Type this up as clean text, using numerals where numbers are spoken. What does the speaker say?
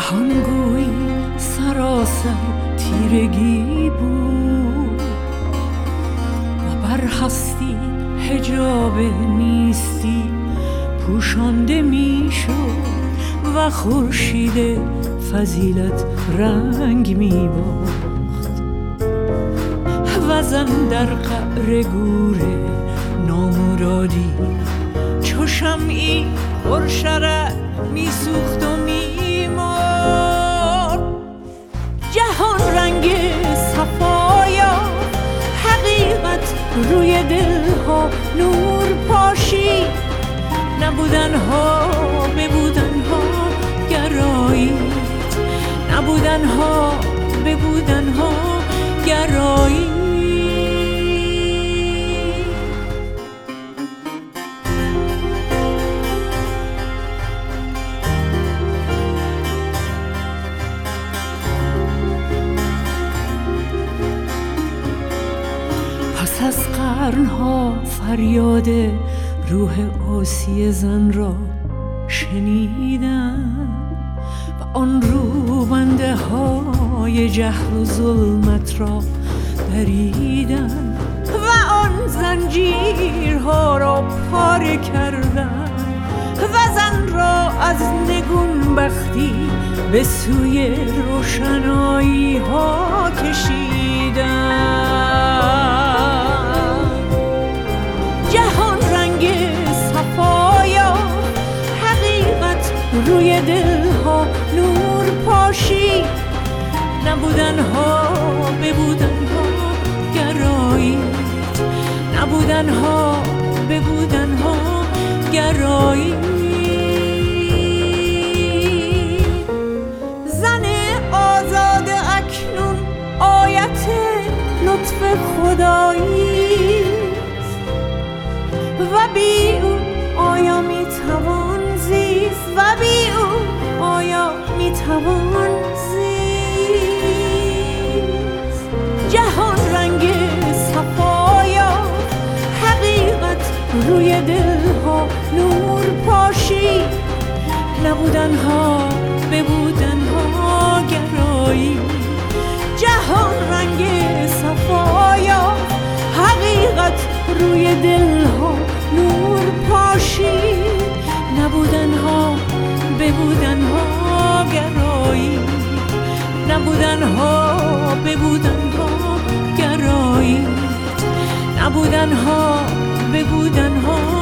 جهانگوی سراسر تیرگی بود و بر هستی حجاب نیستی پوشانده میشد و خورشید فضیلت رنگ میباخت و زن در قعر گور نامرادی چو شمعی پرشرر میسوخت و میمرد. جهان رنگ صفایا حقیقت روی دلها نور پاشید، نبودنها ببودنها گرایید، نبودنها ببودنها گرایید. پس از قرنها فریاد روح عاصی زن را شنیدم و آن روبنده های جهل و ظلمت را دریدم و آن زنجیرها را پاره کردم و زن را از نگون بختی به سوی روشنایی ها کشیدم. جهان رنگ صفایا حقیقت روی دلها نور پاشید، نبودنها ببودنها گرایید، نبودنها ببودنها گرایید. زن آزاد اکنون آیت لطف خدایی و بی او آیا میتوان زیست، و بی او آیا میتوان زیست. جهان رنگ صفایا حقیقت روی دلها نور پاشید، نبودنها ببودنها گرایی. جهان رنگ صفایا حقیقت روی دلها نور پاشید، نبودنها ببودنها گرایی، نبودنها ببودنها گرایی، نبودنها ببودنها